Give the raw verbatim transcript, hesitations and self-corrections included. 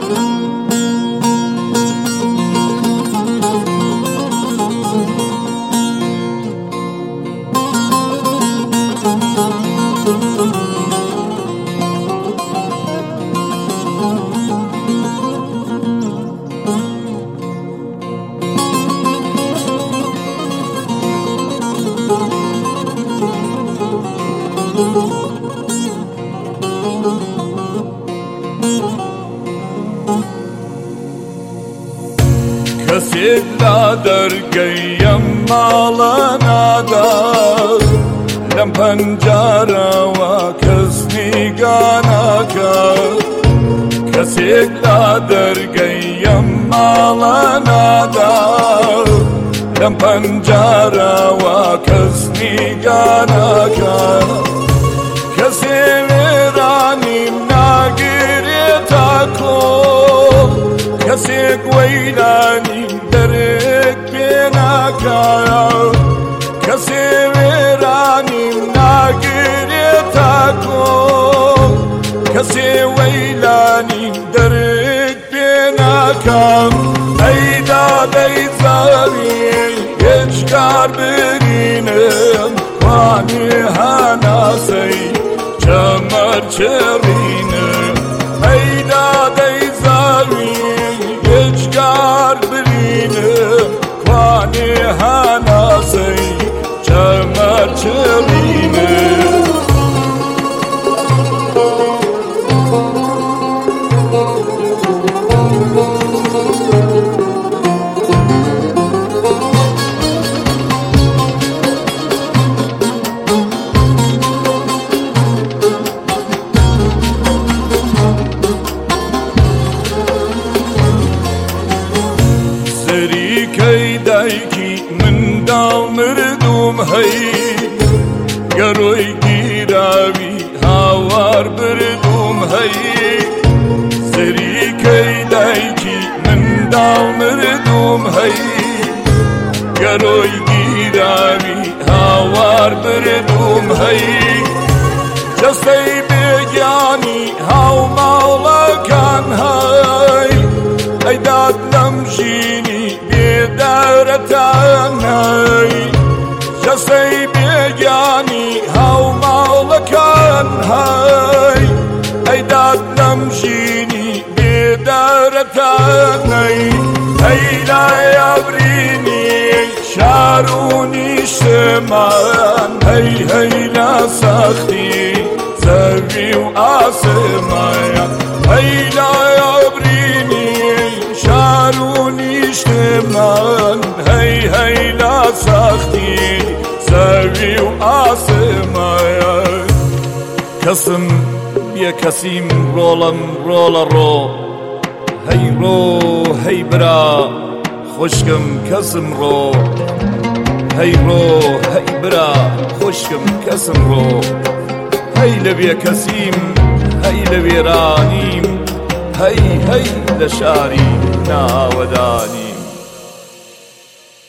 کەسێک لا دەرگەیەم ماڵە نادا لەم پەنجارەوە کەس نیگانەکە کەسێک لا دەرگەیەم ماڵە نادا لەم پەنجارەوە کەس نیگانەکە کەسێ وێرانیم ناگرێتە کۆڵ کەسێک وەیرانی دەرێک پێ ناکا کەسێ وێرانیم ناگرێتە کۆڵ کەسێ وەیرانی دەرێک پێ ناکا ئەیدا دەیزانی هێچکار برینم وانێ هەناسەی چەمەرچێڕینم ئەیدا دەیزانی هێچکار برینم وانێ هەناسەی چەمەرچێڕینم سەریکەی دایکی منداڵ مردوم هەی گەڕۆی گیراوی هاوار بردوم هەی سەریکەی دایکی منداڵ مردوم هەی گەڕۆی گیراوی هاوار بردوم هەی جەستەی بێگیانی هاوماڵەکان هەی ئەیداد لەم ژینی بێدارەتان هەی جەستەی بێگیانی هاوماڵەکان هەی ئەیداد لەم ژینی بێدارەتان هەی هەی لایەبرینی شار و نیشتمان هەی هەی لا سەختی زەوی و ئاسمانە هەی لایەبرینی شار و نیشتمان هەی هەی لا سەختی زەوی و ئاسمانە کەسم بێ کەسیم ڕۆڵم ڕۆڵە ڕۆ هەی ڕۆ هەی برا خوشکم کەسم ڕۆ هەی ڕۆ هەی برا خوشکم کەسم ڕۆ هەی لەبێ کەسیم هەی لە وێرانیم هەی هەی لە شاری ناوەدانی